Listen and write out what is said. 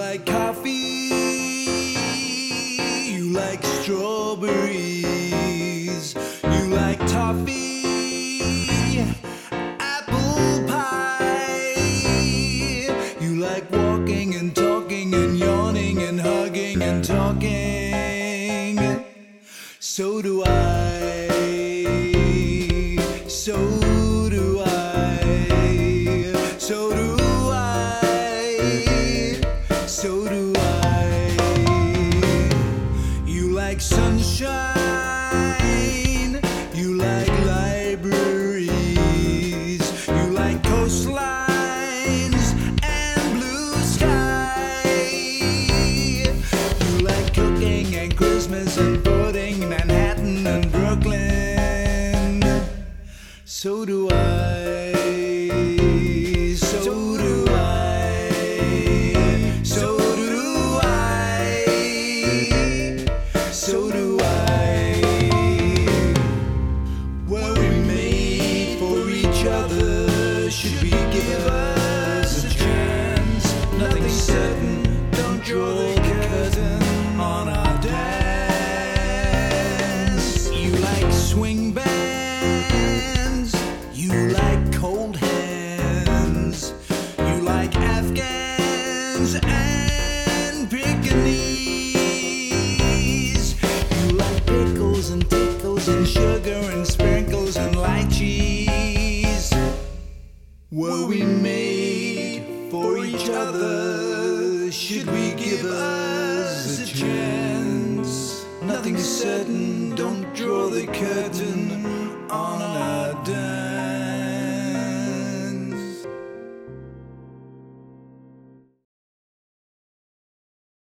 like coffee, you like strawberries, you like toffee, apple pie, you like walking and talking and yawning and hugging and talking. So do I, so do I, so do I, so do I. You like sunshine, you like libraries, you like coastlines and blue sky. You like cooking and Christmas and pudding, Manhattan and Brooklyn. So do I, so do I, so do I, so do I. Were we made for each other? Should we give us a chance? Nothing's certain, don't draw the curtain on our dance. You like swing bands, you like cold hands, you like Afghans and Pekingese. You like pickles and tickles and sugar and sprinkles and light cheese. Were we made for each other? Should we give us a chance? Nothing's certain, don't draw the curtain on our dance.